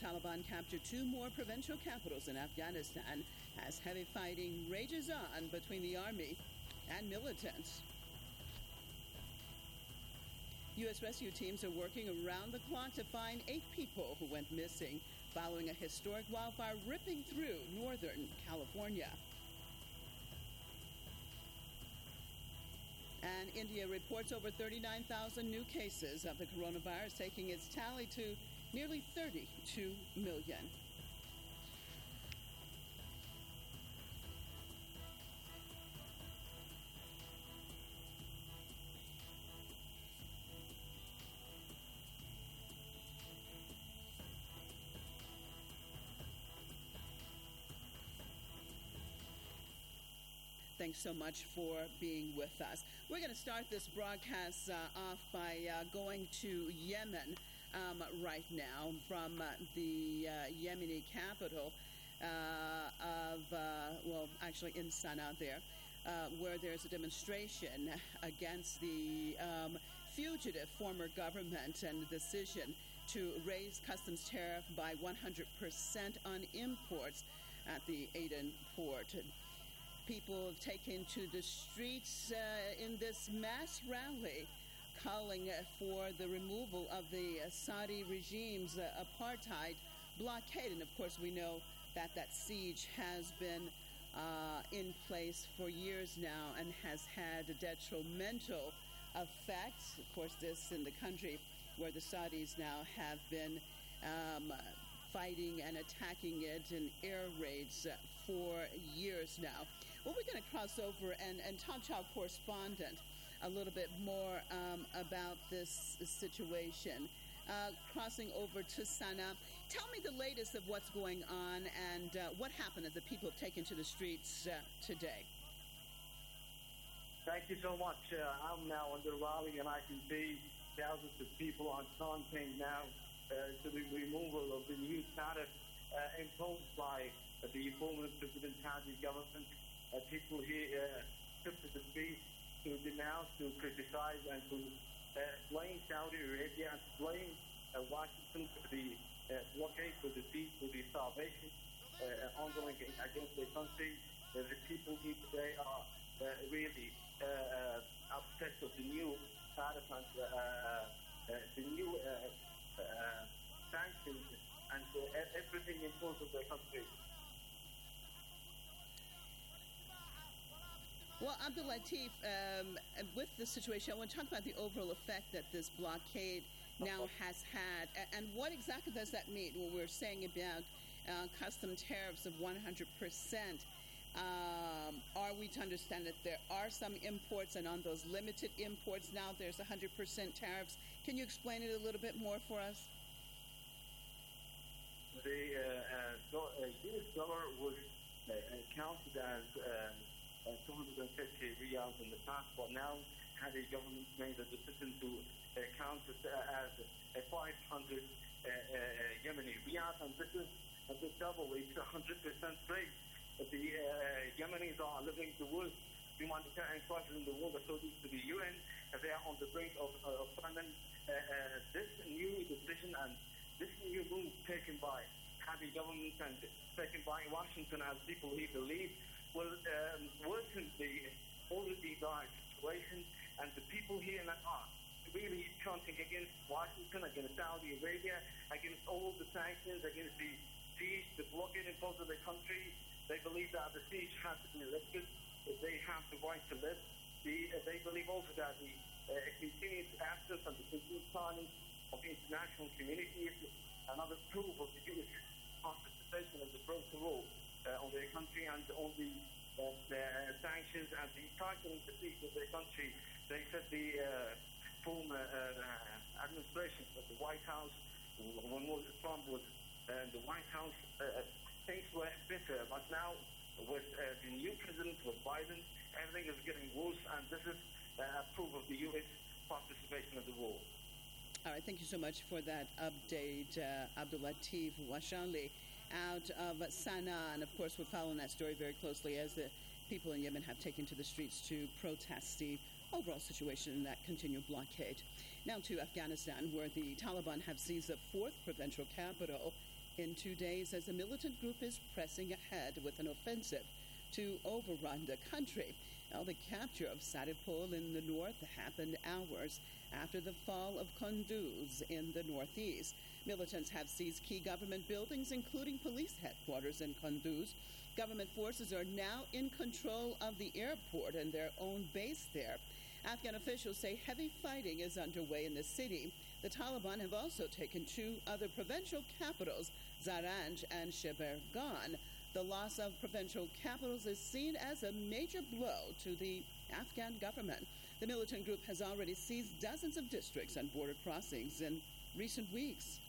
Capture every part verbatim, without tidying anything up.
Taliban captured two more provincial capitals in Afghanistan as heavy fighting rages on between the army and militants. U S rescue teams are working around the clock to find eight people who went missing following a historic wildfire ripping through Northern California. And India reports over thirty-nine thousand new cases of the coronavirus, taking its tally to nearly thirty-two million. Thanks so much for being with us. We're going to start this broadcast uh, off by uh, going to Yemen um, right now from uh, the uh, Yemeni capital uh, of, uh, well, actually in Sana'a there, uh, where there's a demonstration against the um, fugitive former government and the decision to raise customs tariff by one hundred percent on imports at the Aden port. People have taken to the streets uh, in this mass rally calling for the removal of the uh, Saudi regime's uh, apartheid blockade. And of course, we know that that siege has been uh, in place for years now and has had a detrimental effect. Of course, this in the country where the Saudis now have been um, fighting and attacking it in air raids uh, for years now. Well, we're going to cross over and, and talk to our correspondent a little bit more um, about this situation. Uh, crossing over to Sana'a, tell me the latest of what's going on and uh, what happened as the people have taken to the streets uh, today. Thank you so much. Uh, I'm now on the rally and I can see thousands of people on chanting now uh, to the removal of the new tariff uh, imposed by uh, the former President Hadi government. Uh, people here uh, took to the streets to denounce, to criticize, and to uh, blame Saudi Arabia and to blame uh, Washington for the uh, blockade, for the siege, for the starvation uh, ongoing against their country. Uh, the people here today are uh, really uh, uh, upset with the new tariff and uh, uh, the new uh, uh, sanctions and uh, everything imposed on their country. Well, Abdul Latif, um, with the situation, I want to talk about the overall effect that this blockade now has had. And what exactly does that mean when we're saying about uh, custom tariffs of one hundred percent? Um, are we to understand that there are some imports, and on those limited imports now there's one hundred percent tariffs? Can you explain it a little bit more for us? The uh, uh, do, uh, U S dollar was uh, counted as uh, Uh, two hundred fifty riyals in the past, but now Hadi government made a decision to uh, count it uh, as uh, five hundred uh, uh, Yemeni riyals, and this is uh, this double. It's one hundred percent rate. The uh, Yemenis are living the worst humanitarian crisis in the world, according to the U N. Uh, they are on the brink of, uh, of famine. Uh, uh, this new decision and this new move taken by Hadi government and taken by Washington, as people here believe, will um, worsen the already dire situation, and the people here are really chanting against Washington, against Saudi Arabia, against all the sanctions, against the siege, the blockade imposed on the country. They believe that the siege has to be lifted, that they have the right to live. The, uh, they believe also that the uh, continued absence and the continued silence of the international community is another proof of the U S participation of the broken rule Uh, on their country and on the, uh, the sanctions and the tightening the siege of their country. They said the uh, former uh, administration of the White House, when Trump was uh, in the White House, uh, things were better. But now with uh, the new president, with Biden, everything is getting worse, and this is uh, a proof of the U S participation of the war. All right, thank you so much for that update, uh, Abdul Latif Washanli, out of Sana'a. And of course, we're following that story very closely as the people in Yemen have taken to the streets to protest the overall situation in that continued blockade. Now to Afghanistan, where the Taliban have seized the fourth provincial capital in two days as the militant group is pressing ahead with an offensive to overrun the country. Now, the capture of Saripol in the north happened hours after the fall of Kunduz in the northeast. Militants have seized key government buildings, including police headquarters in Kunduz. Government forces are now in control of the airport and their own base there. Afghan officials say heavy fighting is underway in the city. The Taliban have also taken two other provincial capitals, Zaranj and Sheberghan. The loss of provincial capitals is seen as a major blow to the Afghan government. The militant group has already seized dozens of districts and border crossings in recent weeks.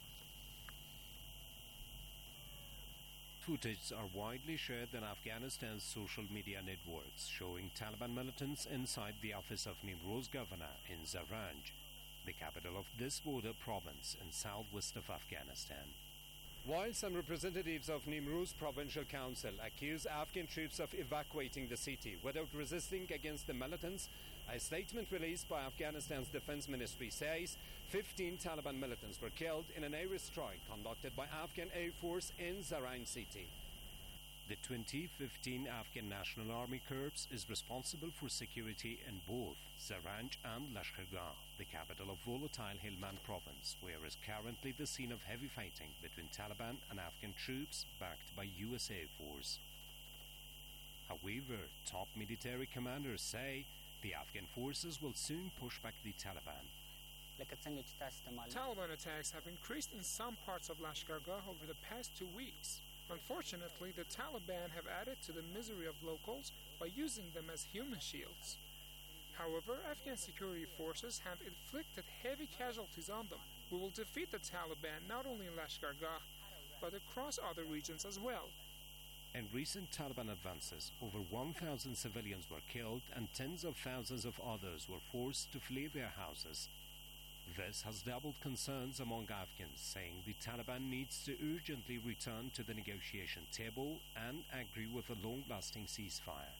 Footage are widely shared on Afghanistan's social media networks showing Taliban militants inside the office of Nimroz governor in Zaranj, the capital of this border province in southwest of Afghanistan. While some representatives of Nimroz Provincial Council accuse Afghan troops of evacuating the city without resisting against the militants, a statement released by Afghanistan's Defense Ministry says fifteen Taliban militants were killed in an air strike conducted by Afghan Air Force in Zaranj city. The twenty fifteen Afghan National Army Corps is responsible for security in both Zaranj and Lashkargah, the capital of volatile Helmand province, where is currently the scene of heavy fighting between Taliban and Afghan troops backed by U S Air Force. However, top military commanders say the Afghan forces will soon push back the Taliban. Taliban attacks have increased in some parts of Lashkargah over the past two weeks. Unfortunately, the Taliban have added to the misery of locals by using them as human shields. However, Afghan security forces have inflicted heavy casualties on them. We will defeat the Taliban not only in Lashkargah, but across other regions as well. In recent Taliban advances, over one thousand civilians were killed and tens of thousands of others were forced to flee their houses. This has doubled concerns among Afghans, saying the Taliban needs to urgently return to the negotiation table and agree with a long-lasting ceasefire.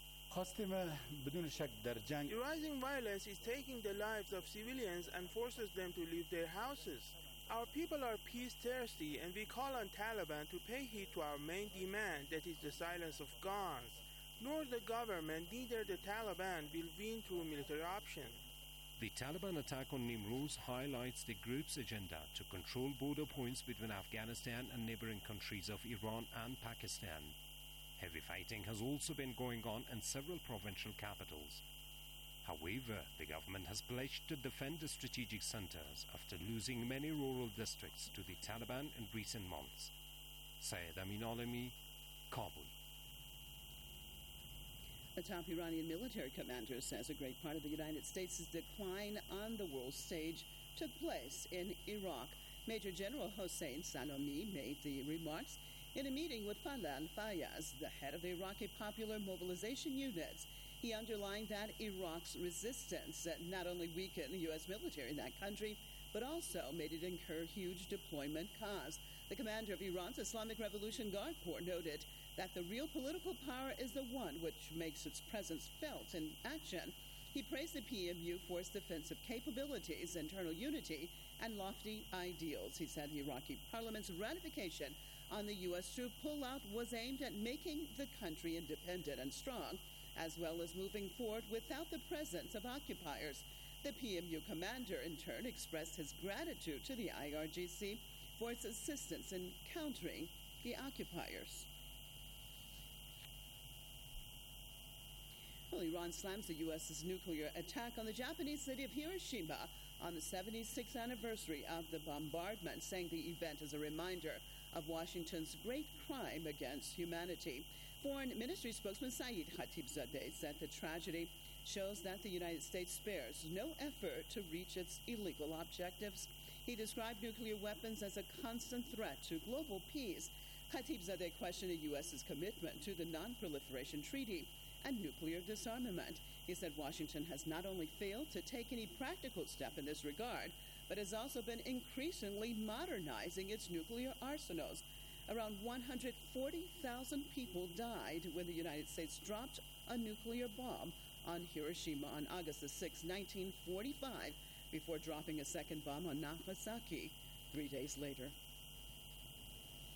The rising violence is taking the lives of civilians and forces them to leave their houses. Our people are peace-thirsty, and we call on Taliban to pay heed to our main demand, that is the silence of guns. Nor the government, neither the Taliban will win through military option. The Taliban attack on Nimroz highlights the group's agenda to control border points between Afghanistan and neighboring countries of Iran and Pakistan. Heavy fighting has also been going on in several provincial capitals. However, the government has pledged to defend the strategic centers after losing many rural districts to the Taliban in recent months. Syed Amin Alami, Kabul. A top Iranian military commander says a great part of the United States' decline on the world stage took place in Iraq. Major General Hossein Salami made the remarks in a meeting with Fala al-Fayaz, the head of the Iraqi Popular Mobilization Units. He underlined that Iraq's resistance not only weakened the U S military in that country, but also made it incur huge deployment costs. The commander of Iran's Islamic Revolution Guard Corps noted that the real political power is the one which makes its presence felt in action. He praised the P M U for its defensive capabilities, internal unity, and lofty ideals. He said the Iraqi parliament's ratification on the U S troop pullout was aimed at making the country independent and strong, as well as moving forward without the presence of occupiers. The P M U commander, in turn, expressed his gratitude to the I R G C for its assistance in countering the occupiers. Well, Iran slams the U S's nuclear attack on the Japanese city of Hiroshima on the seventy-sixth anniversary of the bombardment, saying the event is a reminder of Washington's great crime against humanity. Foreign Ministry spokesman Saeed Khatibzadeh said the tragedy shows that the United States spares no effort to reach its illegal objectives. He described nuclear weapons as a constant threat to global peace. Khatibzadeh questioned the U S's commitment to the Non-Proliferation Treaty and nuclear disarmament. He said Washington has not only failed to take any practical step in this regard, but has also been increasingly modernizing its nuclear arsenals. Around one hundred forty thousand people died when the United States dropped a nuclear bomb on Hiroshima on August the sixth, nineteen forty-five, before dropping a second bomb on Nagasaki three days later.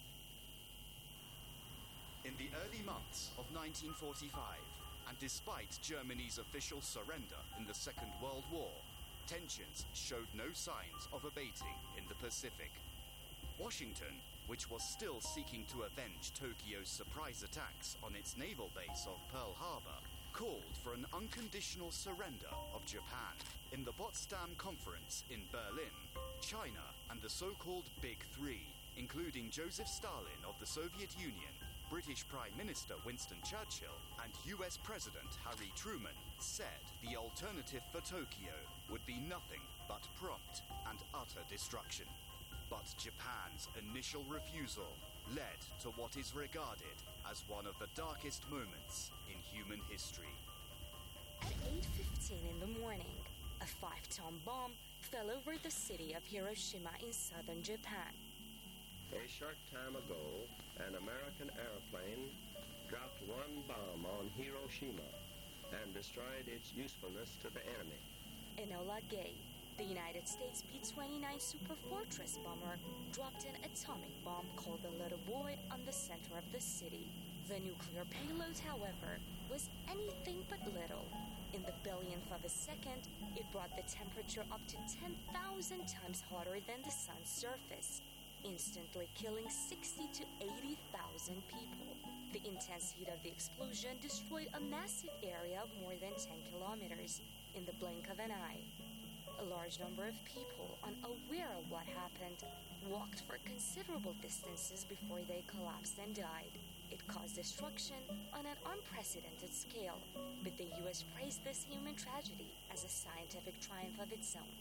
the early months of nineteen forty-five, and despite Germany's official surrender in the Second World War, tensions showed no signs of abating in the Pacific. Washington, which was still seeking to avenge Tokyo's surprise attacks on its naval base of Pearl Harbor, called for an unconditional surrender of Japan. In the Potsdam Conference in Berlin, China and the so-called Big Three, including Joseph Stalin of the Soviet Union, British Prime Minister Winston Churchill, and U S President Harry Truman, said the alternative for Tokyo would be nothing but prompt and utter destruction. But Japan's initial refusal led to what is regarded as one of the darkest moments in human history. At eight fifteen in the morning, a five-ton bomb fell over the city of Hiroshima in southern Japan. A short time ago, an American airplane dropped one bomb on Hiroshima and destroyed its usefulness to the enemy. Enola Gay, the United States B twenty-nine Super Fortress bomber, dropped an atomic bomb called the Little Boy on the center of the city. The nuclear payload, however, was anything but little. In the billionth of a second, it brought the temperature up to ten thousand times hotter than the sun's surface, instantly killing sixty to eighty thousand people. The intense heat of the explosion destroyed a massive area of more than ten kilometers in the blink of an eye. A large number of people, unaware of what happened, walked for considerable distances before they collapsed and died. It caused destruction on an unprecedented scale, but the U S praised this human tragedy as a scientific triumph of its own.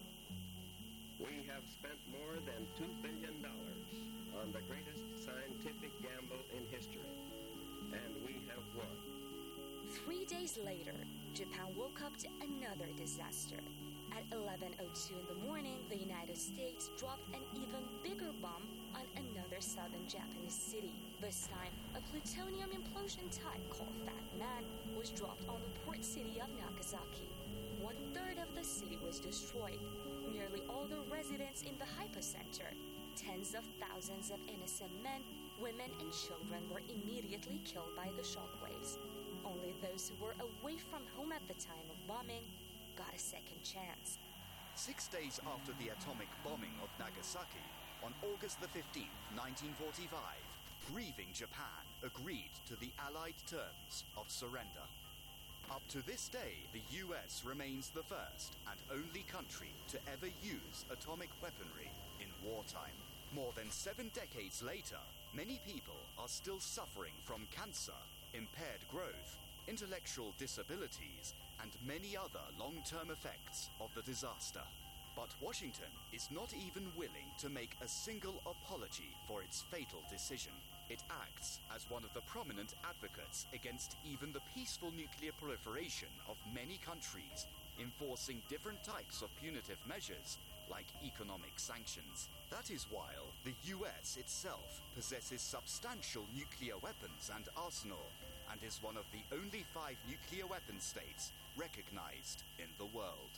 We have spent more than two billion dollars on the greatest scientific gamble in history, and we have won. Three days later, Japan woke up to another disaster. At eleven oh two in the morning, the United States dropped an even bigger bomb on another southern Japanese city. This time, a plutonium implosion type called Fat Man was dropped on the port city of Nagasaki. One third of the city was destroyed. Nearly all the residents in the hypocenter, tens of thousands of innocent men, women, and children were immediately killed by the shockwaves. Only those who were away from home at the time of bombing got a second chance. Six days after the atomic bombing of Nagasaki, on August the fifteenth, nineteen forty-five, grieving Japan agreed to the Allied terms of surrender. Up to this day, the U S remains the first and only country to ever use atomic weaponry in wartime. More than seven decades later, many people are still suffering from cancer, impaired growth, intellectual disabilities, and many other long-term effects of the disaster. But Washington is not even willing to make a single apology for its fatal decision. It acts as one of the prominent advocates against even the peaceful nuclear proliferation of many countries, enforcing different types of punitive measures like economic sanctions. That is while the U S itself possesses substantial nuclear weapons and arsenal, and is one of the only five nuclear weapon states recognized in the world.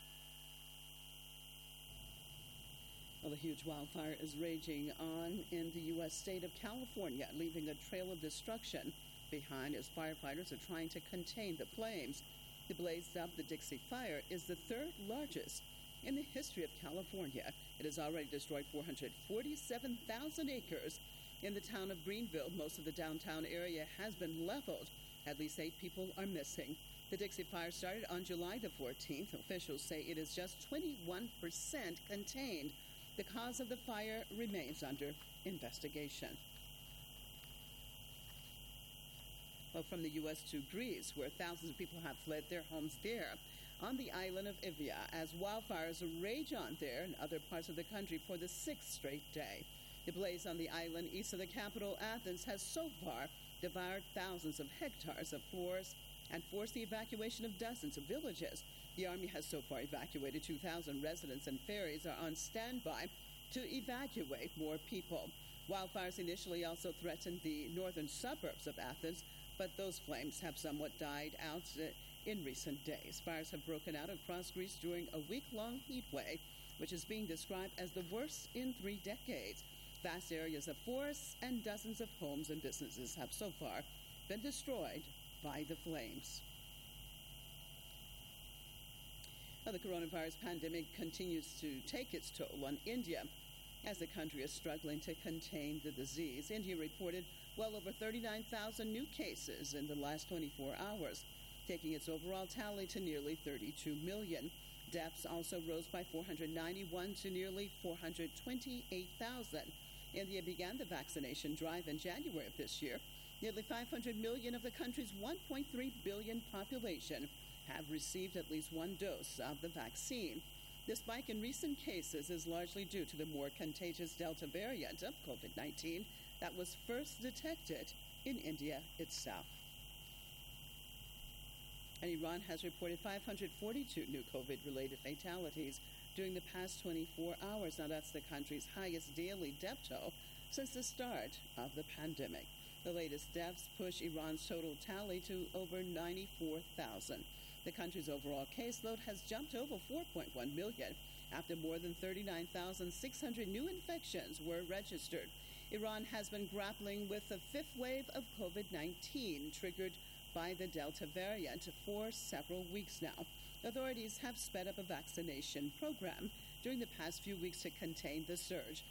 Well, a huge wildfire is raging on in the U S state of California, leaving a trail of destruction behind as firefighters are trying to contain the flames. The blazed up the Dixie Fire is the third largest in the history of California. It has already destroyed four hundred forty-seven thousand acres. In the town of Greenville, most of the downtown area has been leveled. At least eight people are missing. The Dixie Fire started on July the fourteenth. Officials say it is just twenty-one percent contained. The cause of the fire remains under investigation. Well, from the U S to Greece, where thousands of people have fled their homes there, on the island of Evia, as wildfires rage on there and other parts of the country for the sixth straight day. The blaze on the island east of the capital, Athens, has so far devoured thousands of hectares of forest and forced the evacuation of dozens of villages. The Army has so far evacuated two thousand residents, and ferries are on standby to evacuate more people. Wildfires initially also threatened the northern suburbs of Athens, but those flames have somewhat died out in recent days. Fires have broken out across Greece during a week-long heat wave, which is being described as the worst in three decades. Vast areas of forests and dozens of homes and businesses have so far been destroyed by the flames. Well, the coronavirus pandemic continues to take its toll on India as the country is struggling to contain the disease. India reported well over thirty-nine thousand new cases in the last twenty-four hours, taking its overall tally to nearly thirty-two million. Deaths also rose by four hundred ninety-one to nearly four hundred twenty-eight thousand. India began the vaccination drive in January of this year. Nearly five hundred million of the country's one point three billion population have received at least one dose of the vaccine. The spike in recent cases is largely due to the more contagious Delta variant of COVID nineteen that was first detected in India itself. And Iran has reported five hundred forty-two new COVID-related fatalities during the past twenty-four hours. Now, that's the country's highest daily death toll since the start of the pandemic. The latest deaths push Iran's total tally to over ninety-four thousand. The country's overall caseload has jumped over four point one million after more than thirty-nine thousand six hundred new infections were registered. Iran has been grappling with a fifth wave of COVID nineteen triggered by the Delta variant for several weeks now. Authorities have sped up a vaccination program during the past few weeks to contain the surge.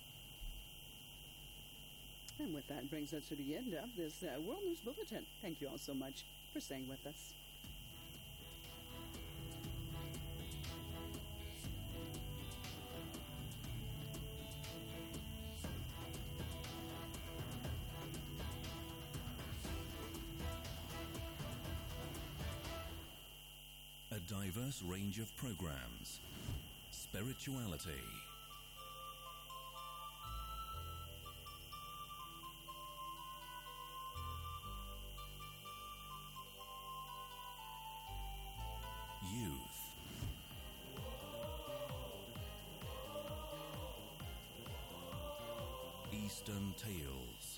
And with that brings us to the end of this uh, World News Bulletin. Thank you all so much for staying with us. A diverse range of programs, spirituality, youth, Eastern Tales,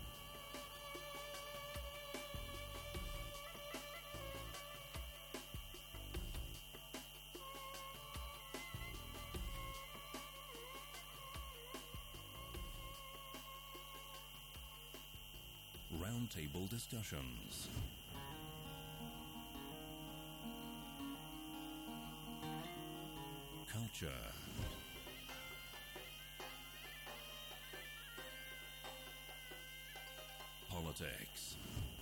roundtable discussions, culture, politics,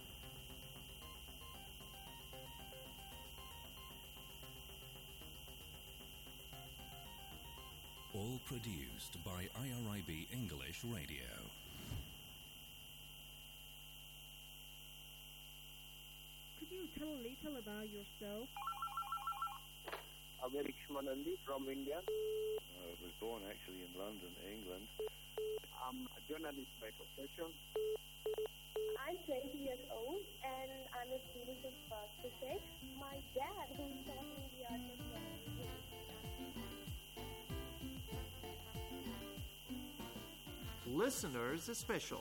all produced by I R I B English Radio. Could you tell a little about yourself? I'm Eric Shmanandi from India. I was born actually in London, England. I'm a journalist by profession. I'm twenty years old and I'm a student of uh, physics. My dad, who taught me the art of journalism. Listeners Special.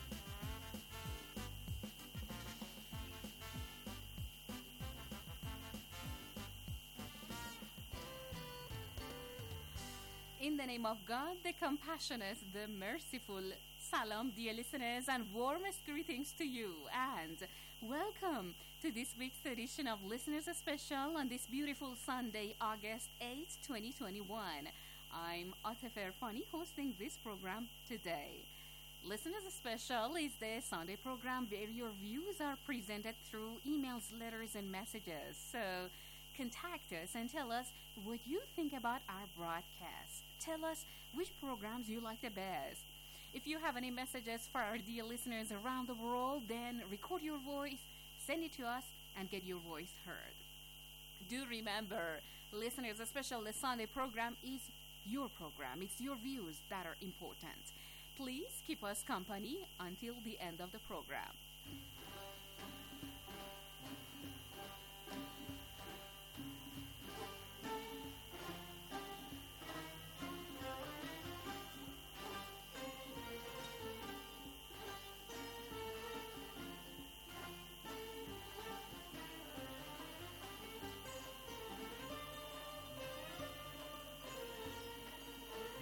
In the name of God, the compassionate, the merciful, salam, dear listeners, and warmest greetings to you, and welcome to this week's edition of Listeners Special on this beautiful Sunday, August eighth, twenty twenty-one. I'm Atif Erfani hosting this program today. Listeners Special is the Sunday program where your views are presented through emails, letters, and messages. So contact us and tell us what you think about our broadcast. Tell us which programs you like the best. If you have any messages for our dear listeners around the world, then record your voice, send it to us, and get your voice heard. Do remember, Listeners Special, the Sunday program is your program. It's your views that are important. Please keep us company until the end of the program.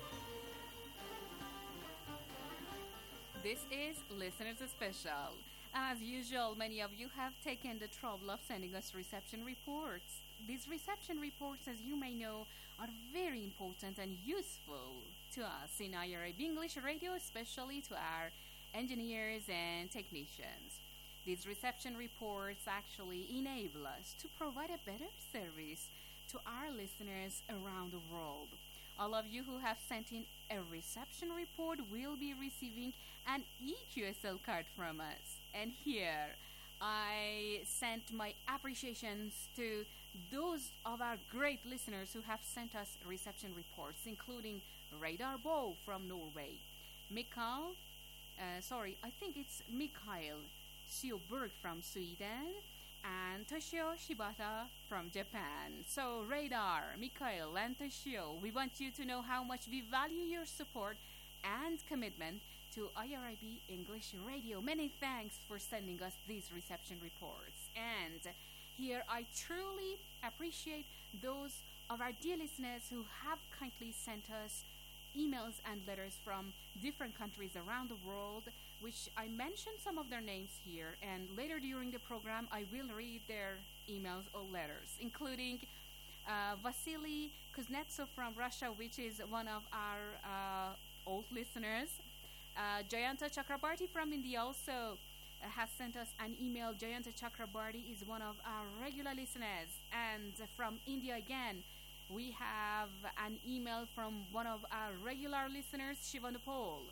This is Listeners Special. As usual, many of you have taken the trouble of sending us reception reports. These reception reports, as you may know, are very important and useful to us in I R I B English Radio, especially to our engineers and technicians. These reception reports actually enable us to provide a better service to our listeners around the world. All of you who have sent in a reception report will be receiving an E Q S L card from us. And here, I sent my appreciations to those of our great listeners who have sent us reception reports, including Radar Bo from Norway, Mikael, uh, sorry, I think it's Mikael Sjöberg from Sweden, and Toshio Shibata from Japan. So, Radar, Mikael, and Toshio, we want you to know how much we value your support and commitment to I R I B English Radio. Many thanks for sending us these reception reports. And here I truly appreciate those of our dear listeners who have kindly sent us emails and letters from different countries around the world, which I mentioned some of their names here, and later during the program I will read their emails or letters, including uh, Vasily Kuznetsov from Russia, which is one of our uh, old listeners. Uh, Jayanta Chakrabarti from India also uh, has sent us an email. Jayanta Chakrabarti is one of our regular listeners. And uh, from India again, we have an email from one of our regular listeners, Shivandopol.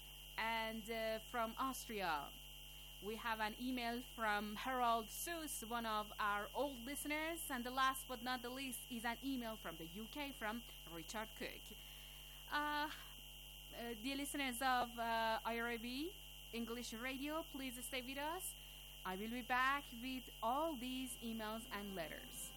And uh, from Austria, we have an email from Harold Seuss, one of our old listeners. And the last but not the least is an email from the U K from Richard Cook. Uh, Uh, dear listeners of uh, I R I B English Radio, please stay with us. I will be back with all these emails and letters.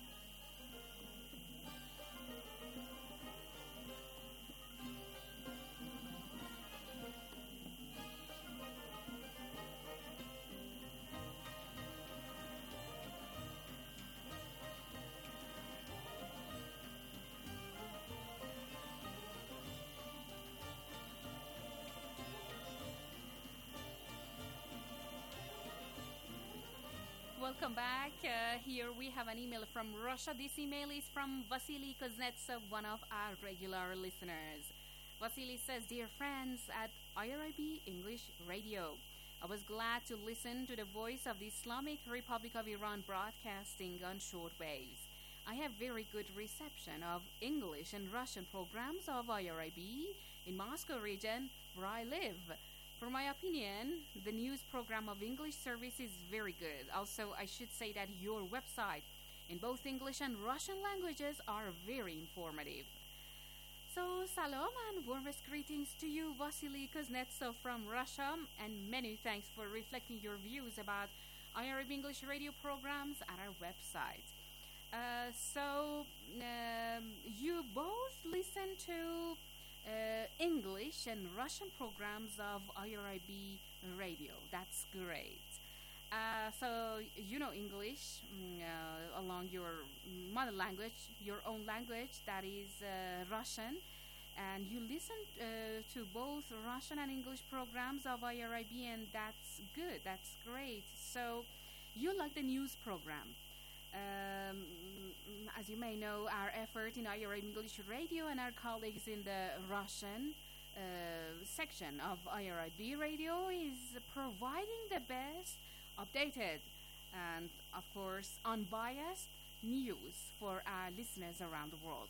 Welcome back. Uh, here we have an email from Russia. This email is from Vasily Kuznetsov, one of our regular listeners. Vasily says, "Dear friends at I R I B English Radio, I was glad to listen to the voice of the Islamic Republic of Iran broadcasting on shortwaves. I have very good reception of English and Russian programs of I R I B in Moscow region where I live. For my opinion, the news program of English service is very good. Also, I should say that your website in both English and Russian languages are very informative." So, salam and warmest greetings to you, Vasily Kuznetsov from Russia, and many thanks for reflecting your views about I R I B English radio programs at our website. Uh, so, um, you both listen to Uh, English and Russian programs of I R I B radio. That's great. Uh, so you know English mm, uh, along your mother language, your own language, that is uh, Russian, and you listen uh, to both Russian and English programs of I R I B, and that's good. That's great. So you like the news program. Um, as you may know, our effort in I R I B English Radio and our colleagues in the Russian uh, section of I R I B Radio is providing the best, updated, and of course unbiased news for our listeners around the world.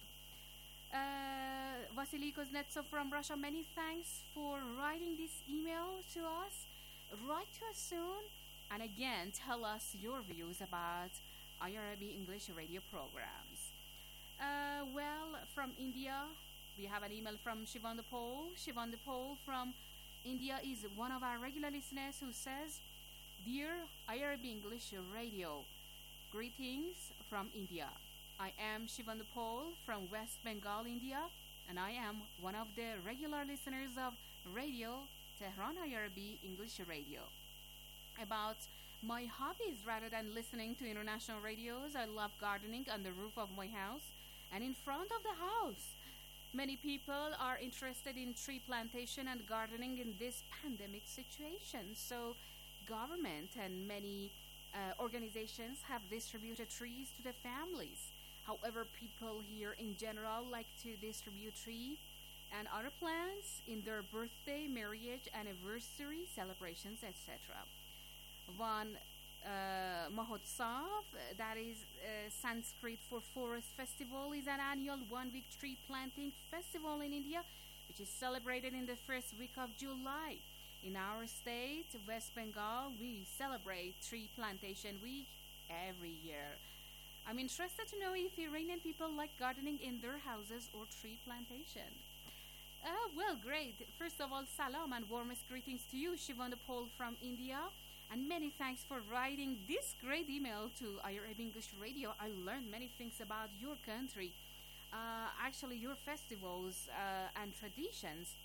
Uh, Vasily Kuznetsov from Russia, many thanks for writing this email to us. Write to us soon, and again tell us your views about I R I B English radio programs. Uh, well, from India, we have an email from Shivandopol. Shivandopol from India is one of our regular listeners who says, "Dear I R I B English Radio, greetings from India. I am Shivandopol from West Bengal, India, and I am one of the regular listeners of Radio Tehran I R I B English Radio. About my hobbies rather than listening to international radios, I love gardening on the roof of my house and in front of the house. Many people are interested in tree plantation and gardening in this pandemic situation. So government and many uh, organizations have distributed trees to the families. However, people here in general like to distribute trees and other plants in their birthday, marriage, anniversary celebrations, et cetera. One uh, Mahotsav, that is uh, Sanskrit for Forest Festival, is an annual one-week tree planting festival in India, which is celebrated in the first week of July. In our state, West Bengal, we celebrate Tree Plantation Week every year. I'm interested to know if Iranian people like gardening in their houses or tree plantation. Uh, well, great. First of all, salam and warmest greetings to you, Shivandapol from India. And many thanks for writing this great email to I R A B English Radio. I learned many things about your country, uh, actually your festivals uh, and traditions.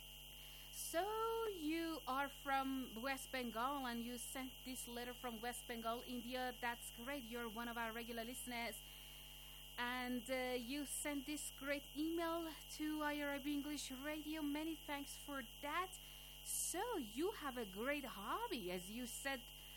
So you are from West Bengal and you sent this letter from West Bengal, India. That's great. You're one of our regular listeners. And uh, you sent this great email to I R A B English Radio. Many thanks for that. So you have a great hobby, as you said,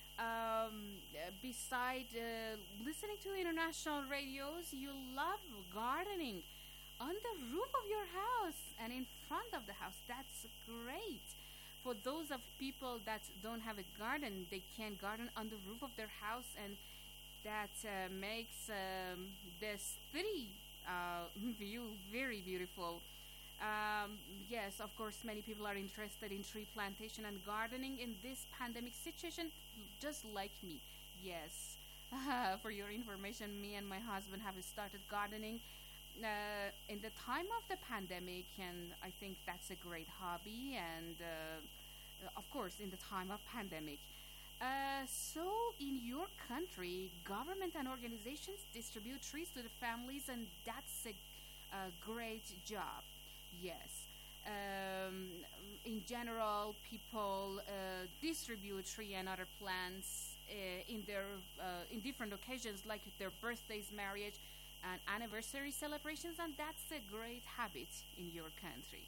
um, beside uh, listening to international radios, you love gardening on the roof of your house and in front of the house. That's great. For those of people that don't have a garden, they can garden on the roof of their house, and that uh, makes um, the city uh, view very beautiful. Um, yes, of course, many people are interested in tree plantation and gardening in this pandemic situation, just like me. Yes, uh, for your information, me and my husband have started gardening uh, in the time of the pandemic, and I think that's a great hobby, and uh, of course, in the time of pandemic. Uh, so, in your country, government and organizations distribute trees to the families, and that's a, a great job. Yes. Um, in general, people uh, distribute tree and other plants uh, in their uh, in different occasions, like their birthdays, marriage, and anniversary celebrations, and that's a great habit in your country.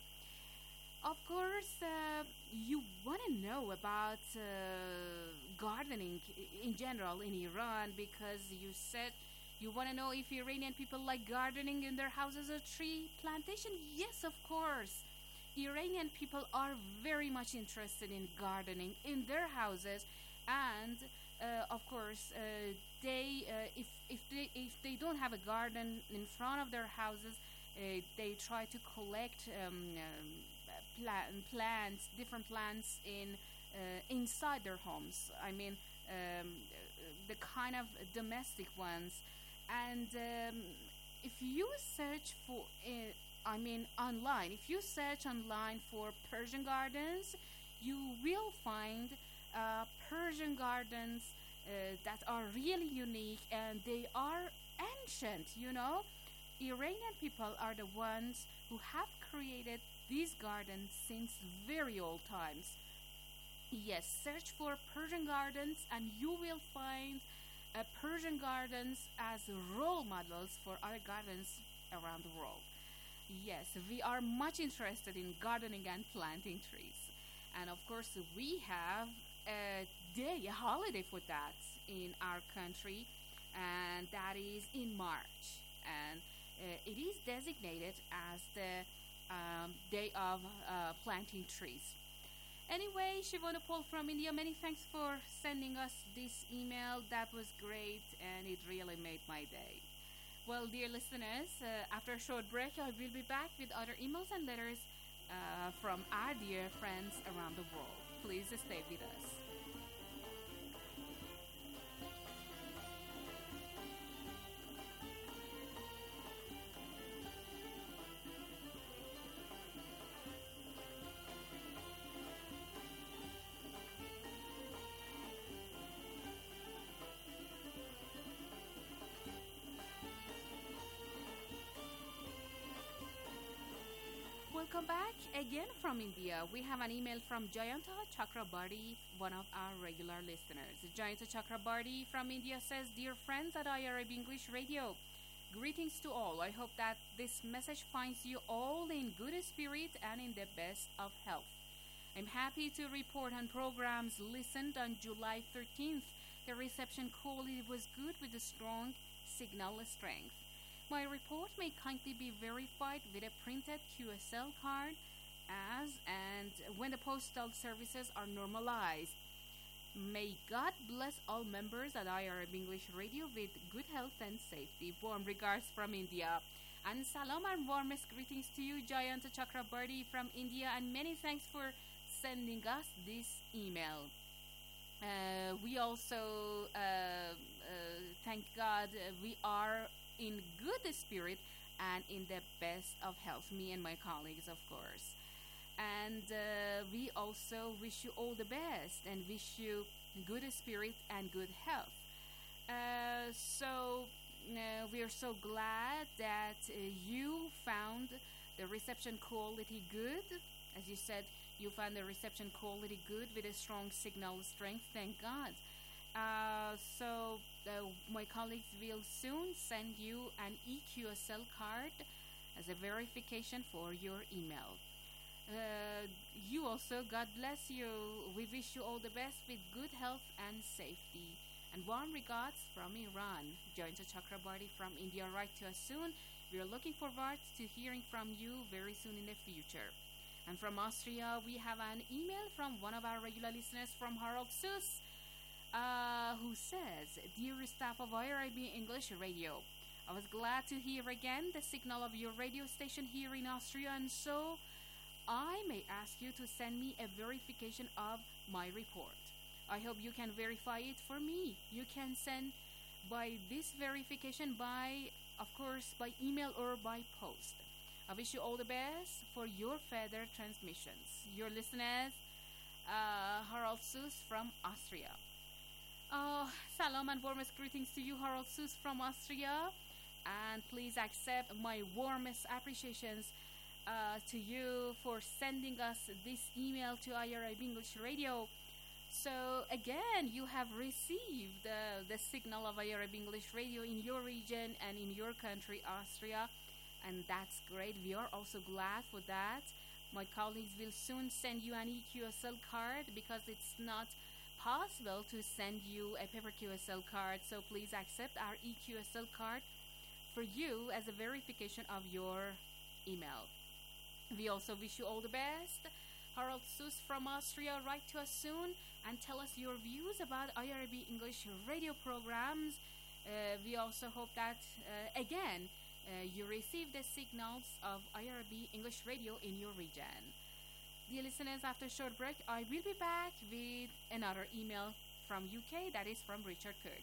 Of course, uh, you want to know about uh, gardening in general in Iran, because you said you want to know if Iranian people like gardening in their houses or tree plantation. Yes, of course. Iranian people are very much interested in gardening in their houses, and uh, of course, uh, they uh, if if they if they don't have a garden in front of their houses, uh, they try to collect um, um, plant, plants, different plants in uh, inside their homes. I mean, um, the kind of domestic ones. And um, if you search for, uh, I mean, online, if you search online for Persian gardens, you will find uh, Persian gardens uh, that are really unique, and they are ancient, you know. Iranian people are the ones who have created these gardens since very old times. Yes, search for Persian gardens and you will find Uh, Persian gardens as role models for other gardens around the world. Yes, we are much interested in gardening and planting trees. And of course, we have a day, a holiday for that in our country, and that is in March. And uh, it is designated as the um, Day of uh, Planting Trees. Anyway, Shivana Paul from India, many thanks for sending us this email. That was great, and it really made my day. Well, dear listeners, uh, after a short break, I will be back with other emails and letters uh, from our dear friends around the world. Please stay with us. Welcome back again from India. We have an email from Jayanta Chakrabarty, one of our regular listeners. Jayanta Chakrabarty from India says, "Dear friends at I R A B English Radio, greetings to all. I hope that this message finds you all in good spirit and in the best of health. I'm happy to report on programs listened on July thirteenth. The reception quality was good with a strong signal strength. My report may kindly be verified with a printed Q S L card as and when the postal services are normalized. May God bless all members at I R B English Radio with good health and safety. Warm regards from India. And salam and warmest greetings to you, Jayanta Chakrabarti from India, and many thanks for sending us this email. Uh, we also uh, uh, thank God uh, we are in good spirit and in the best of health, me and my colleagues, of course. And uh, we also wish you all the best and wish you good spirit and good health. Uh, so uh, we are so glad that uh, you found the reception quality good. As you said, you found the reception quality good with a strong signal strength. Thank God. Uh, so uh, my colleagues will soon send you an E Q S L card as a verification for your email. Uh, you also, God bless you. We wish you all the best with good health and safety. And warm regards from Iran. Jayanta Chakrabarti from India, write to us soon. We are looking forward to hearing from you very soon in the future. And from Austria, we have an email from one of our regular listeners, from Harold Sus, uh, who says, Dear staff of I R B English Radio, I was glad to hear again the signal of your radio station here in Austria, and so I may ask you to send me a verification of my report. I hope you can verify it for me. You can send by this verification by, of course, by email or by post. I wish you all the best for your further transmissions. Your listeners, uh, Harold Sus from Austria. Uh, salam and warmest greetings to you, Harold Sus from Austria. And please accept my warmest appreciations uh, to you for sending us this email to I R B English Radio. So again, you have received uh, the signal of I R B English Radio in your region and in your country, Austria. And that's great. We are also glad for that. My colleagues will soon send you an E Q S L card because it's not possible to send you a paper Q S L card. So please accept our E Q S L card for you as a verification of your email. We also wish you all the best. Harold Sus from Austria, write to us soon and tell us your views about I R B English radio programs. Uh, we also hope that, uh, again, Uh, you receive the signals of I R B English Radio in your region. Dear listeners, after a short break, I will be back with another email from U K, that is from Richard Cook.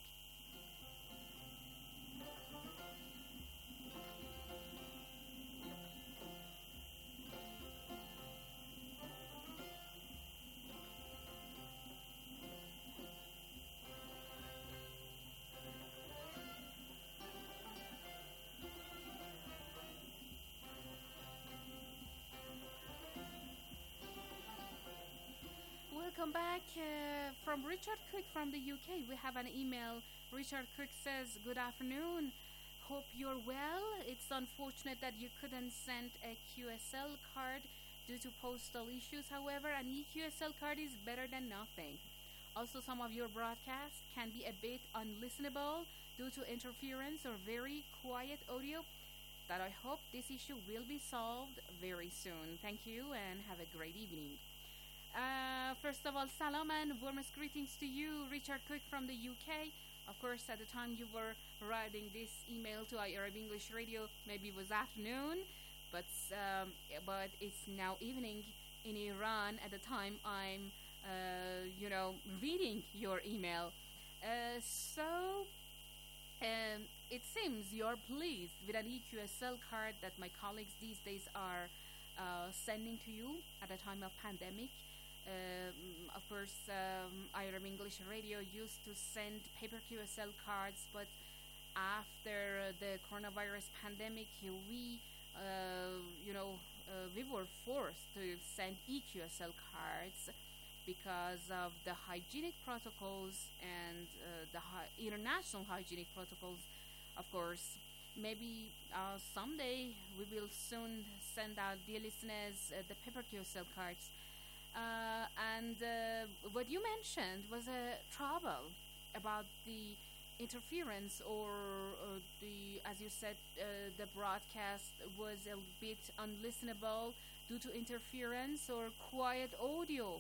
Welcome back uh, from Richard Cook from the U K. We have an email. Richard Cook says, good afternoon. Hope you're well. It's unfortunate that you couldn't send a Q S L card due to postal issues. However, an E Q S L card is better than nothing. Also, some of your broadcasts can be a bit unlistenable due to interference or very quiet audio. But I hope this issue will be solved very soon. Thank you and have a great evening. Uh, first of all, salam and warmest greetings to you, Richard Cook from the U K. Of course, at the time you were writing this email to I R B English Radio, maybe it was afternoon, but um, but it's now evening in Iran. At the time I'm, uh, you know, reading your email. Uh, so um, it seems you're pleased with an E Q S L card that my colleagues these days are uh, sending to you at a time of pandemic. Um, of course, um, I R B English Radio used to send paper Q S L cards, but after uh, the coronavirus pandemic, we, uh, you know, uh, we were forced to send E Q S L cards because of the hygienic protocols and uh, the hi- international hygienic protocols. Of course, maybe uh, someday we will soon send out, dear listeners, uh, the paper Q S L cards. Uh, and uh, what you mentioned was a trouble about the interference, or uh, the, as you said, uh, the broadcast was a bit unlistenable due to interference or quiet audio.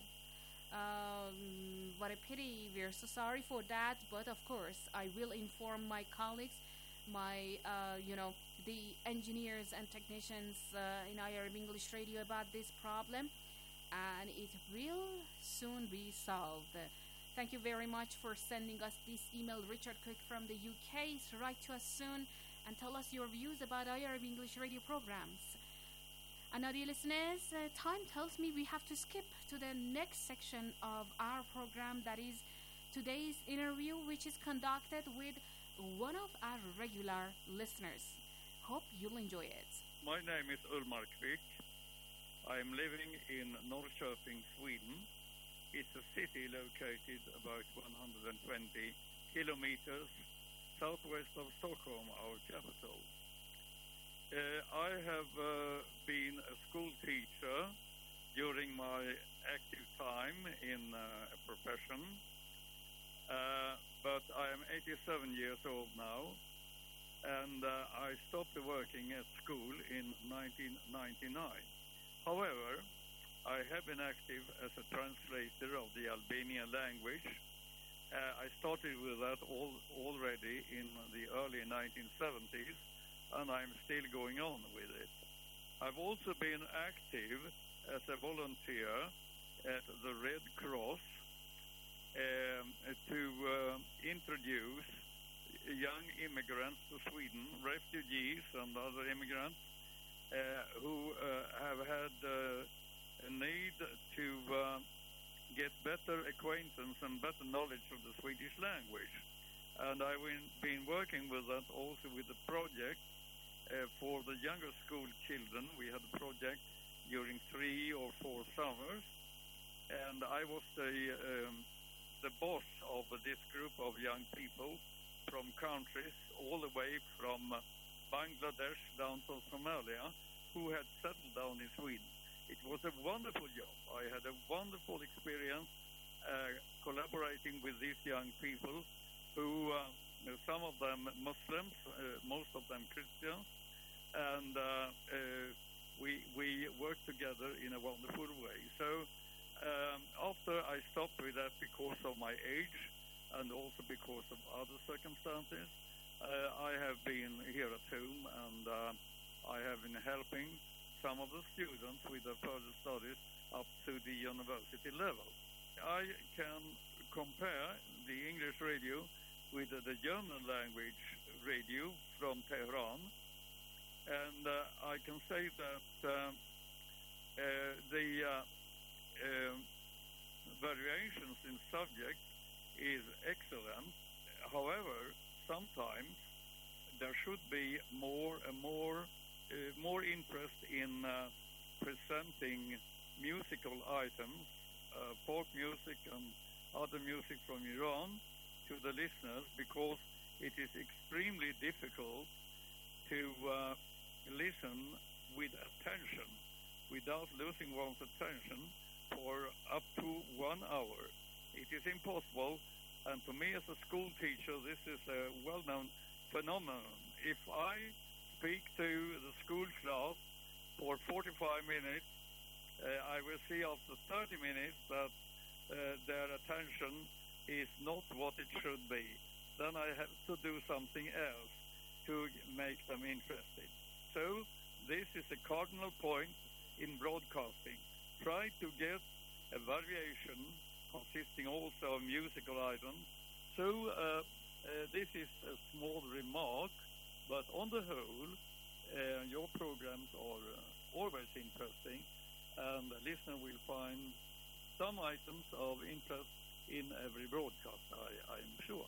Um, what a pity. We're so sorry for that. But of course, I will inform my colleagues, my, uh, you know, the engineers and technicians uh, in I R B English Radio about this problem, and it will soon be solved. Uh, thank you very much for sending us this email. Richard Cook from the U K. So write to us soon and tell us your views about I R B English Radio programs. And now, dear listeners, uh, time tells me we have to skip to the next section of our program, that is today's interview, which is conducted with one of our regular listeners. Hope you'll enjoy it. My name is Ulmar Kvik. I'm living in Norrköping, Sweden. It's a city located about one hundred twenty kilometers southwest of Stockholm, our capital. Uh, I have uh, been a school teacher during my active time in uh, a profession, uh, but I am eighty-seven years old now, and uh, I stopped working at school in nineteen ninety-nine. However, I have been active as a translator of the Albanian language. Uh, I started with that all, already in the early nineteen seventies, and I'm still going on with it. I've also been active as a volunteer at the Red Cross um, to uh, introduce young immigrants to Sweden, refugees and other immigrants uh, who uh, have had uh, a need to uh, get better acquaintance and better knowledge of the Swedish language. And I've been working with that also with the project uh, for the younger school children. We had a project during three or four summers, and I was the, um, the boss of this group of young people from countries all the way from Bangladesh down to Somalia, who had settled down in Sweden. It was a wonderful job. I had a wonderful experience uh, collaborating with these young people who, uh, some of them Muslims, uh, most of them Christians, and uh, uh, we, we worked together in a wonderful way. So um, after I stopped with that because of my age and also because of other circumstances, uh, I have been here at home, and uh, I have been helping some of the students with their further studies up to the university level. I can compare the English radio with uh, the German language radio from Tehran, and uh, I can say that uh, uh, the uh, uh, variations in subject is excellent. However, sometimes there should be more and more uh, more interest in uh, presenting musical items, uh, folk music and other music from Iran, to the listeners, because it is extremely difficult to uh, listen with attention without losing one's attention for up to one hour. It is impossible, and to me as a school teacher, this is a well-known phenomenon. If I speak to the school class for forty-five minutes, uh, I will see after thirty minutes that uh, their attention is not what it should be. Then I have to do something else to make them interested. So this is a cardinal point in broadcasting. Try to get a variation consisting also of musical items. So uh, uh, this is a small remark, but on the whole, uh, your programs are uh, always interesting, and the listener will find some items of interest in every broadcast, I, I'm sure.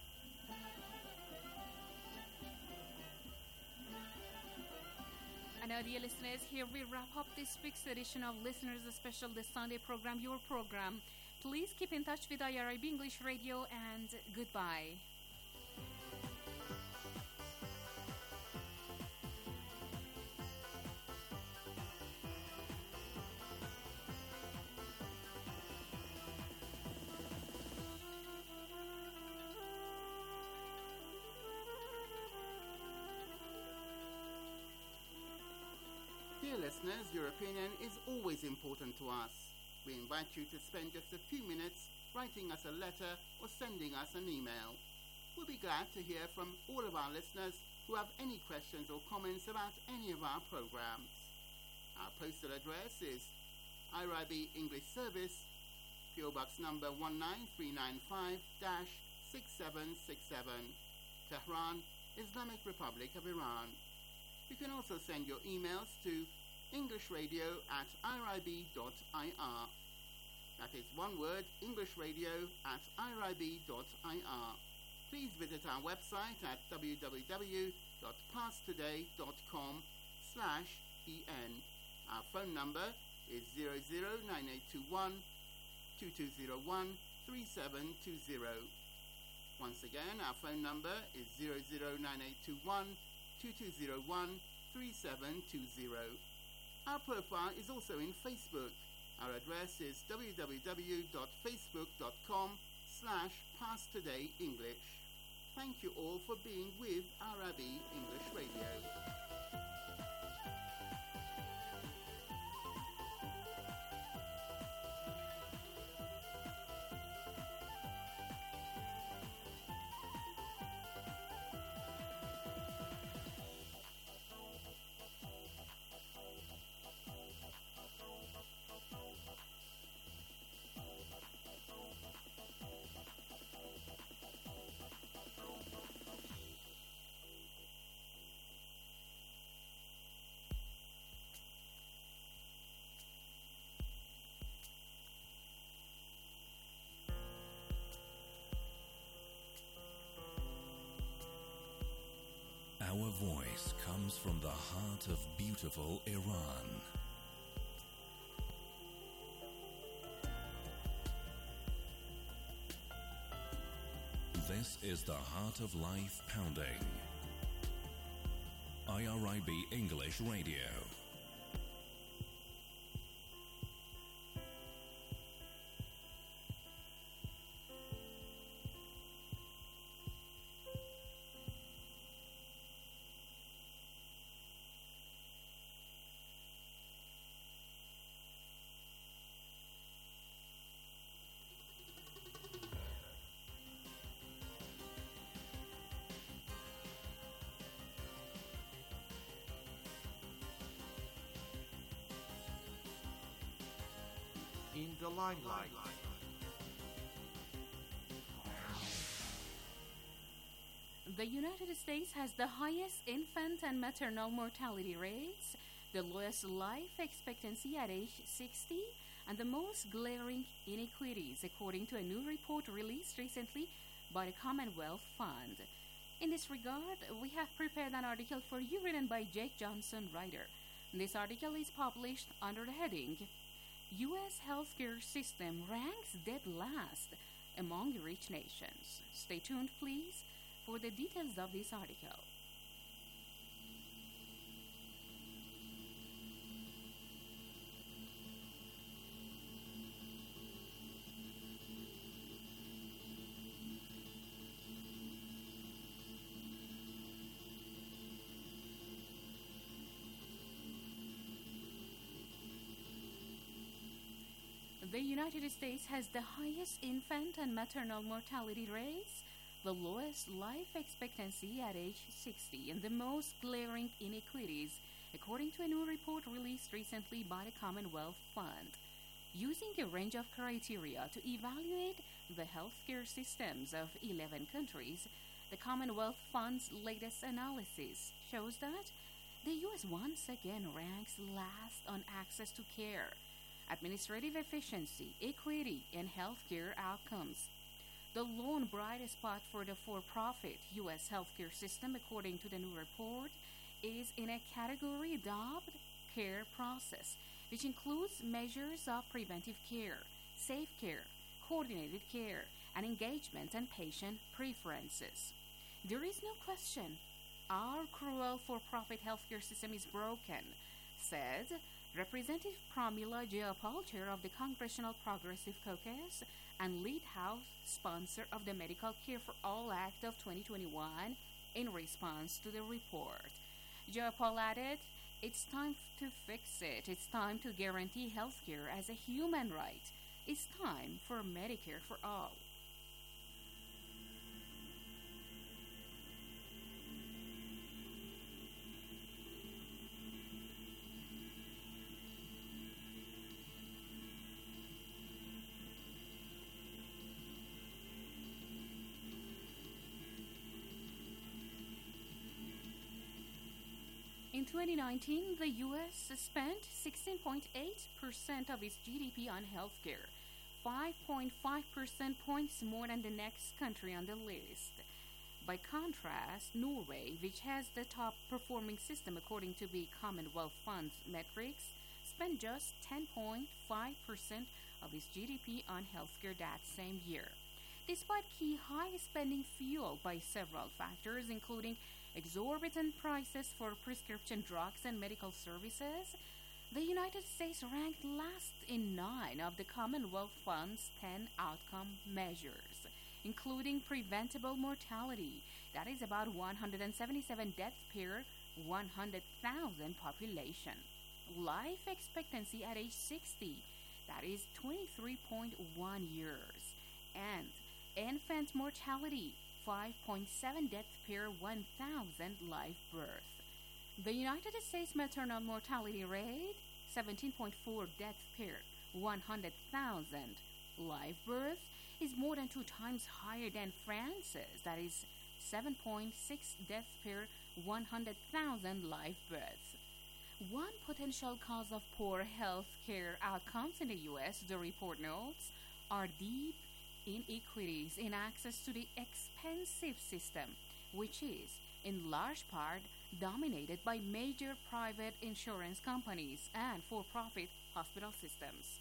And now, dear listeners, here we wrap up this week's edition of Listeners Special, the Sunday program, your program. Please keep in touch with I R I B English Radio, and goodbye. Dear listeners, your opinion is always important to us. We invite you to spend just a few minutes writing us a letter or sending us an email. We'll be glad to hear from all of our listeners who have any questions or comments about any of our programs. Our postal address is I R I B English Service, P O Box number one nine three nine five six seven six seven, Tehran, Islamic Republic of Iran. You can also send your emails to englishradio at I R I B dot I R. That is one word, englishradio at I R I B dot I R. Please visit our website at w w w dot pasttoday dot com slash en. Our phone number is zero zero nine eight two one two two zero one three seven two zero. Once again, our phone number is zero zero nine eight two one two two zero one three seven two zero. Our profile is also in Facebook. Our address is w w w dot facebook dot com slash passtodayenglish. Thank you all for being with I R I B English Radio. Our voice comes from the heart of beautiful Iran. This is the Heart of Life Pounding. I R I B English Radio. In the limelight. The United States has the highest infant and maternal mortality rates, the lowest life expectancy at age sixty, and the most glaring inequities, according to a new report released recently by the Commonwealth Fund. In this regard, we have prepared an article for you written by Jake Johnson, writer. This article is published under the heading U S healthcare system ranks dead last among rich nations. Stay tuned, please, for the details of this article. The United States has the highest infant and maternal mortality rates, the lowest life expectancy at age sixty, and the most glaring inequities, according to a new report released recently by the Commonwealth Fund. Using a range of criteria to evaluate the healthcare systems of eleven countries, the Commonwealth Fund's latest analysis shows that the U S once again ranks last on access to care, administrative efficiency, equity, and healthcare outcomes. The lone bright spot for the for-profit U S healthcare system, according to the new report, is in a category dubbed care process, which includes measures of preventive care, safe care, coordinated care, and engagement and patient preferences. There is no question our cruel for-profit healthcare system is broken, said Representative Pramila Jayapal, chair of the Congressional Progressive Caucus and lead House sponsor of the Medical Care for All Act of twenty twenty-one, in response to the report. Jayapal added, "It's time to fix it. It's time to guarantee health care as a human right. It's time for Medicare for all." In twenty nineteen, the U S spent sixteen point eight percent of its G D P on healthcare, five point five percent points more than the next country on the list. By contrast, Norway, which has the top performing system according to the Commonwealth Fund's metrics, spent just ten point five percent of its G D P on healthcare that same year. Despite key high spending fueled by several factors, including exorbitant prices for prescription drugs and medical services, the United States ranked last in nine of the Commonwealth Fund's ten outcome measures, including preventable mortality, that is about one hundred seventy-seven deaths per one hundred thousand population, life expectancy at age sixty, that is twenty-three point one years, and infant mortality, five point seven deaths per one thousand live birth. The United States maternal mortality rate, seventeen point four deaths per one hundred thousand live birth, is more than two times higher than France's, that is seven point six deaths per one hundred thousand live births. One potential cause of poor health care outcomes in the U S, the report notes, are deep inequities in access to the expensive system, which is, in large part, dominated by major private insurance companies and for-profit hospital systems.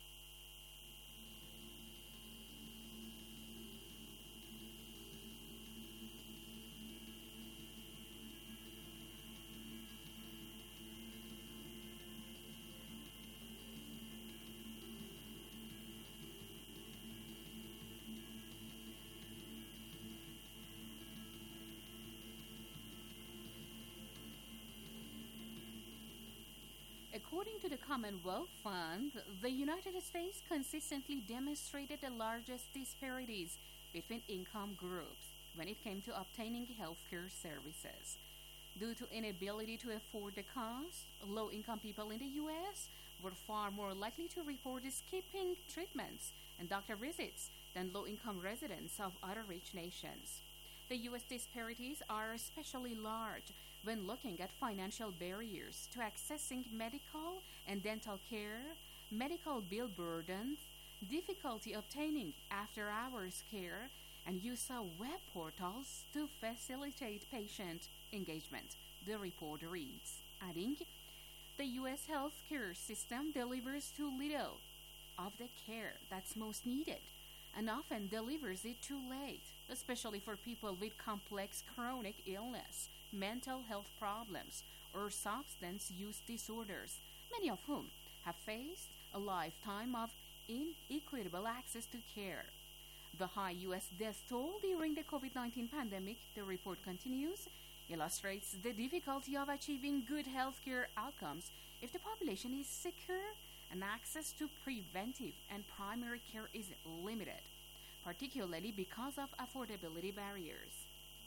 According to the Commonwealth Fund, the United States consistently demonstrated the largest disparities between income groups when it came to obtaining healthcare services. Due to inability to afford the cost, low-income people in the U S were far more likely to report skipping treatments and doctor visits than low-income residents of other rich nations. The U S disparities are especially large when looking at financial barriers to accessing medical and dental care, medical bill burdens, difficulty obtaining after-hours care, and use of web portals to facilitate patient engagement, the report reads, adding, "The U S healthcare system delivers too little of the care that's most needed and often delivers it too late, especially for people with complex chronic illness, mental health problems, or substance use disorders, many of whom have faced a lifetime of inequitable access to care. The high U S death toll during the COVID nineteen pandemic," the report continues, "illustrates the difficulty of achieving good healthcare outcomes if the population is sicker and access to preventive and primary care is limited, particularly because of affordability barriers."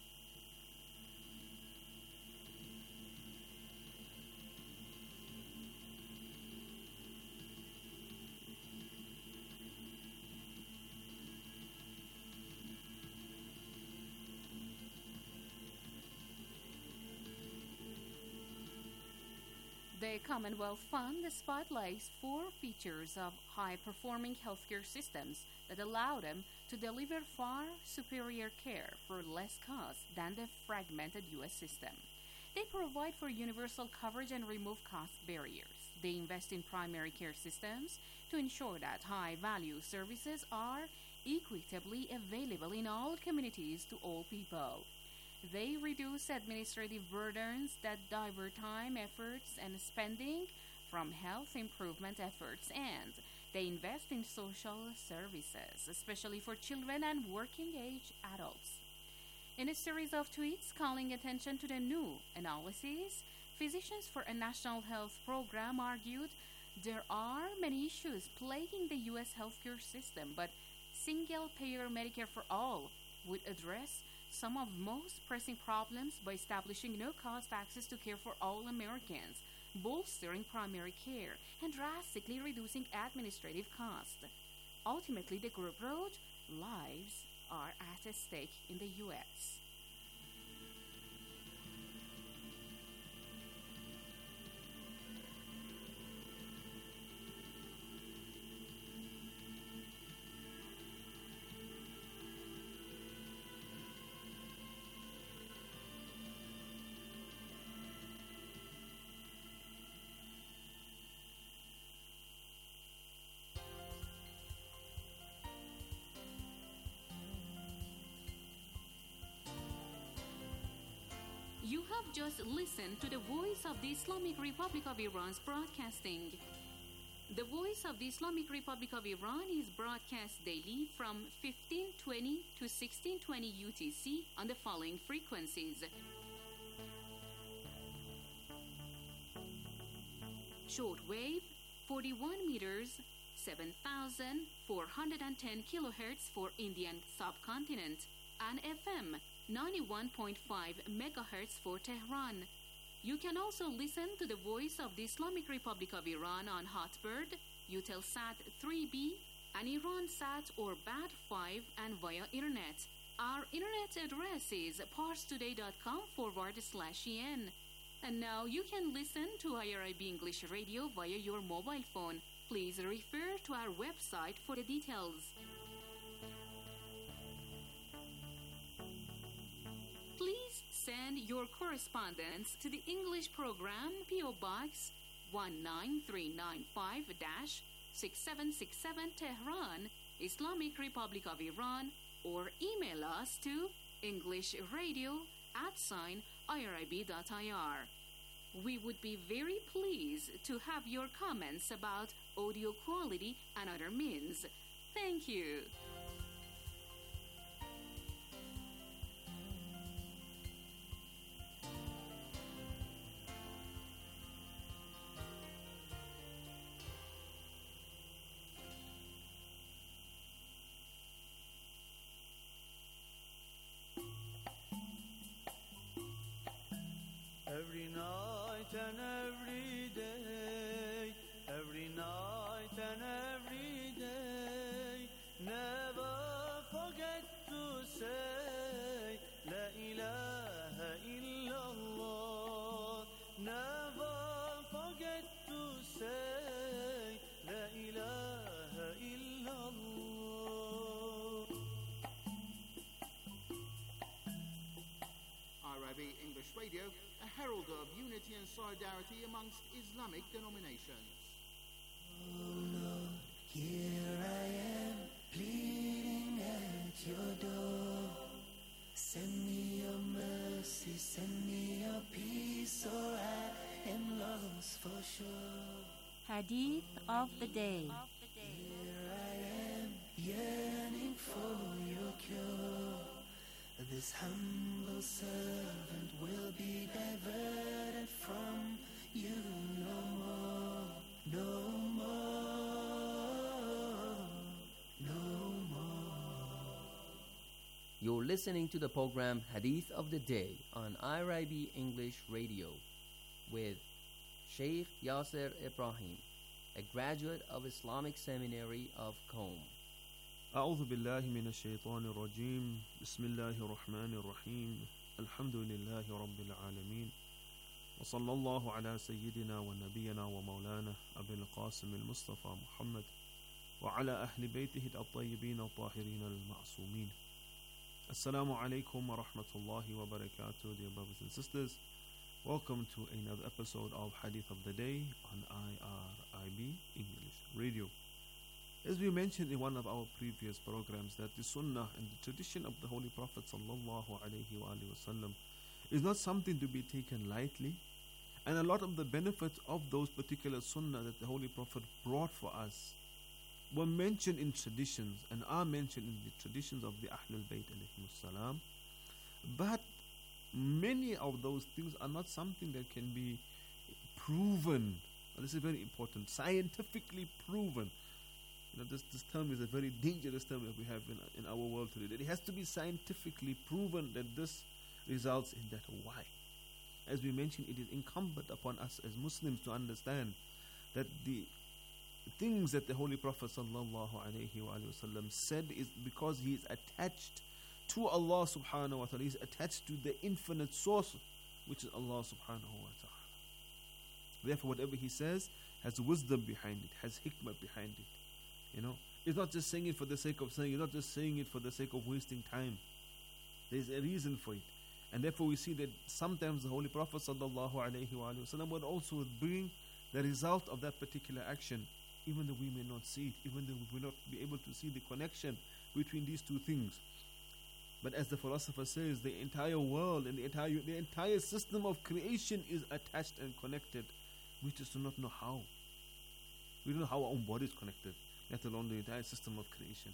The Commonwealth Fund spotlights four features of high-performing healthcare systems that allow them to deliver far superior care for less cost than the fragmented U S system. They provide for universal coverage and remove cost barriers. They invest in primary care systems to ensure that high-value services are equitably available in all communities to all people. They reduce administrative burdens that divert time, efforts, and spending from health improvement efforts, and they invest in social services, especially for children and working-age adults. In a series of tweets calling attention to the new analysis, Physicians for a National Health Program argued there are many issues plaguing the U S healthcare system, but single-payer Medicare for all would address some of most pressing problems by establishing no-cost access to care for all Americans, bolstering primary care, and drastically reducing administrative costs. Ultimately, the group wrote, lives are at stake in the U S You have just listened to the Voice of the Islamic Republic of Iran's broadcasting. The Voice of the Islamic Republic of Iran is broadcast daily from fifteen twenty to sixteen twenty U T C on the following frequencies. Shortwave, forty-one meters, seven thousand four hundred ten kilohertz for Indian subcontinent, and F M, ninety-one point five megahertz for Tehran. You can also listen to the Voice of the Islamic Republic of Iran on Hotbird, Eutelsat three B, and IranSat or B A D five, and via Internet. Our Internet address is parstoday.com forward slash en. And now you can listen to I R I B English Radio via your mobile phone. Please refer to our website for the details. Please send your correspondence to the English program P O Box one nine three nine five six seven six seven Tehran, Islamic Republic of Iran, or email us to englishradio at sign irib.ir. We would be very pleased to have your comments about audio quality and other means. Thank you. Every night and every day, every night and every day, never forget to say La ilaha illallah. Never forget to say La ilaha illallah. I R I B English Radio, a herald of unity and solidarity amongst Islamic denominations. Oh Lord, here I am, pleading at your door. Send me your mercy, send me your peace, or I am lost for sure. Hadith of the day. Here I am, yearning for your cure. This humble servant will be diverted from you no more, no more, no more. You're listening to the program Hadith of the Day on I R I B English Radio with Sheikh Yasser Ibrahim, a graduate of Islamic Seminary of Qom. أعوذ بالله من الشيطان الرجيم بسم الله الرحمن الرحيم الحمد لله رب العالمين وصلى الله على سيدنا ونبينا ومولانا أبي القاسم المصطفى محمد وعلى أهل بيته الطيبين الطاهرين المعصومين. Assalamu alaikum wa rahmatullahi wa barakatuh, dear brothers and sisters. Welcome to another episode of Hadith of the Day on I R I B English Radio. As we mentioned in one of our previous programs, that the Sunnah and the tradition of the Holy Prophet sallallahu alaihi wasallam is not something to be taken lightly, and a lot of the benefits of those particular Sunnah that the Holy Prophet brought for us were mentioned in traditions and are mentioned in the traditions of the Ahlul Bayt alayhimus salam, but many of those things are not something that can be proven. And this is very important, scientifically proven. You know, this, this term is a very dangerous term that we have in, in our world today. That it has to be scientifically proven that this results in that. Why? As we mentioned, it is incumbent upon us as Muslims to understand that the things that the Holy Prophet sallallahu alaihi wasallam said is because he is attached to Allah subhanahu wa ta'ala. He is attached to the infinite source, which is Allah subhanahu wa ta'ala. Therefore, whatever he says has wisdom behind it, has hikmah behind it. You know, it's not just saying it for the sake of saying, it's not just saying it for the sake of wasting time. There's a reason for it. And therefore we see that sometimes the Holy Prophet sallallahu alaihi wasallam would also bring the result of that particular action, even though we may not see it, even though we will not be able to see the connection between these two things. But as the philosopher says, the entire world and the entire the entire system of creation is attached and connected. We just do not know how. We don't know how our own body is connected, let alone the entire system of creation.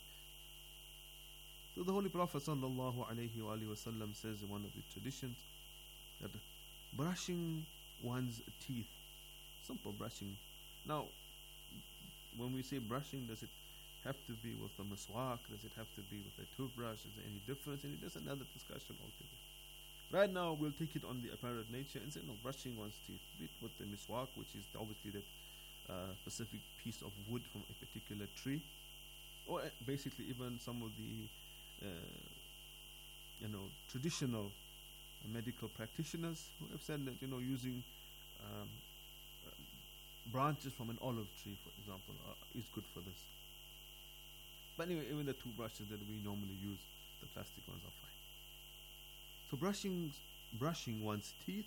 So the Holy Prophet sallallahu alaihi wasallam says in one of the traditions that brushing one's teeth, simple brushing. Now, when we say brushing, does it have to be with a miswak? Does it have to be with a toothbrush? Is there any difference? And there's another discussion altogether. Right now, we'll take it on the apparent nature and say, no, brushing one's teeth, be it with the miswak, which is obviously that uh, specific piece of wood from a particular tree, or uh, basically even some of the uh, you know traditional uh, medical practitioners who have said that you know using um, uh, branches from an olive tree, for example, uh, is good for this. But anyway, even the toothbrushes that we normally use, the plastic ones, are fine. So brushing, brushing one's teeth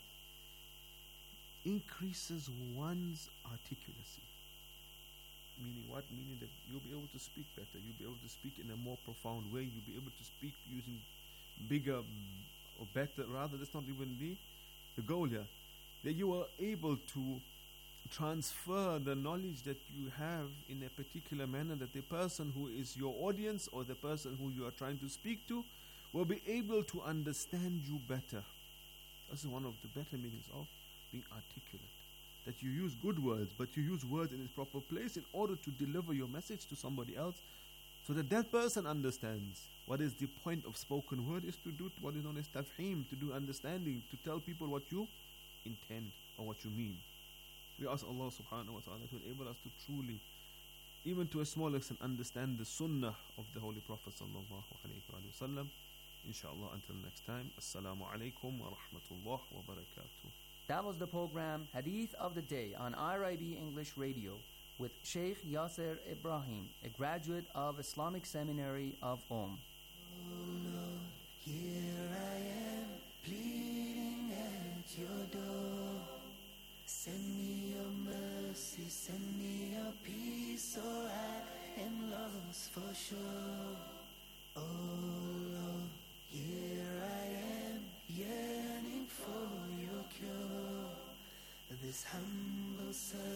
increases one's articulacy. Meaning what? Meaning that you'll be able to speak better. You'll be able to speak in a more profound way. You'll be able to speak using bigger or better. Rather, that's not even the, the goal here. That you are able to transfer the knowledge that you have in a particular manner, that the person who is your audience or the person who you are trying to speak to will be able to understand you better. This is one of the better meanings of being articulate. That you use good words, but you use words in its proper place in order to deliver your message to somebody else, so that that person understands. What is the point of spoken word is to do what is known as tafheem, to do understanding, to tell people what you intend or what you mean. We ask Allah subhanahu wa ta'ala to enable us to truly, even to a small extent, understand the sunnah of the Holy Prophet sallallahu alayhi wa sallam. Inshallah, until next time, assalamu alaikum wa rahmatullah wa barakatuh. That was the program Hadith of the Day on I R I B English Radio with Sheikh Yasser Ibrahim, a graduate of Islamic Seminary of Qom. Oh Lord, here I am, pleading at your door. Send me your mercy, send me your peace, or I am lost for sure. Oh Lord, here I am, yearning for your cure. This humble servant